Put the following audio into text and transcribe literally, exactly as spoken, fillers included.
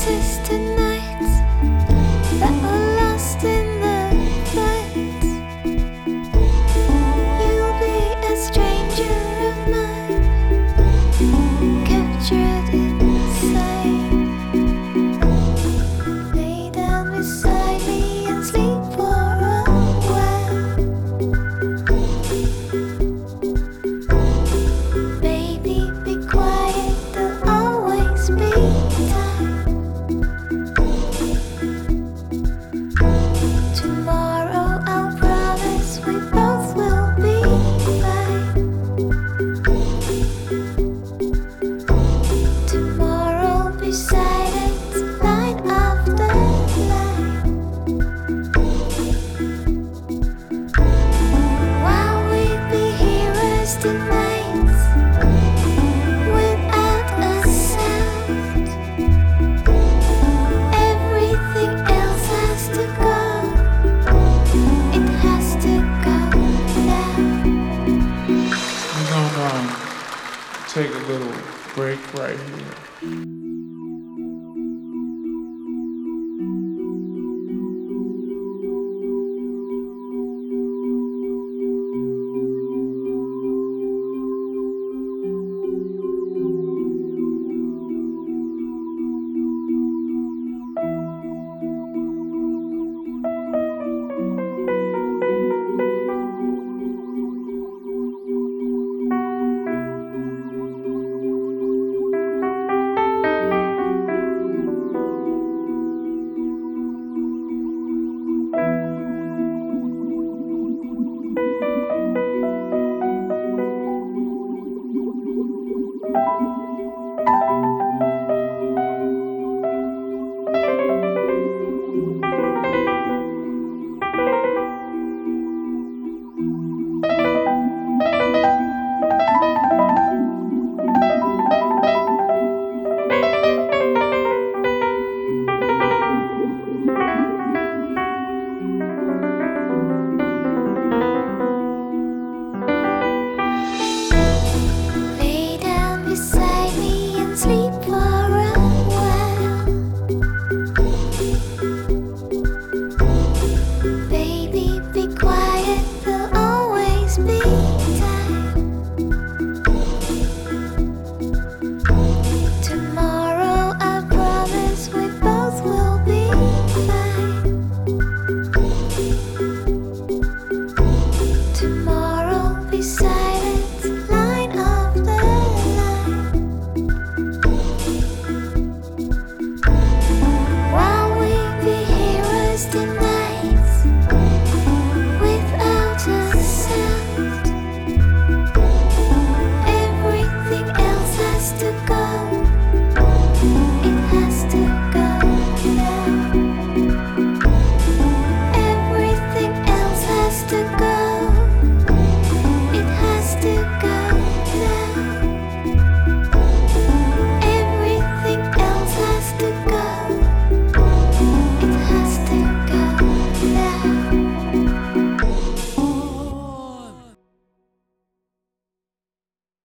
distant nights that were lost in the lights. You'll be a stranger of mine, captured inside. Lay down beside me and sleep for a while. Baby, be quiet, there'll always be time. Tomorrow I'll promise we both will be fine. Tomorrow beside it, line after line. While we'd be heroes tonight, without a sound. Everything else has to go. It has to go now. We're gonna um, take a little break right here.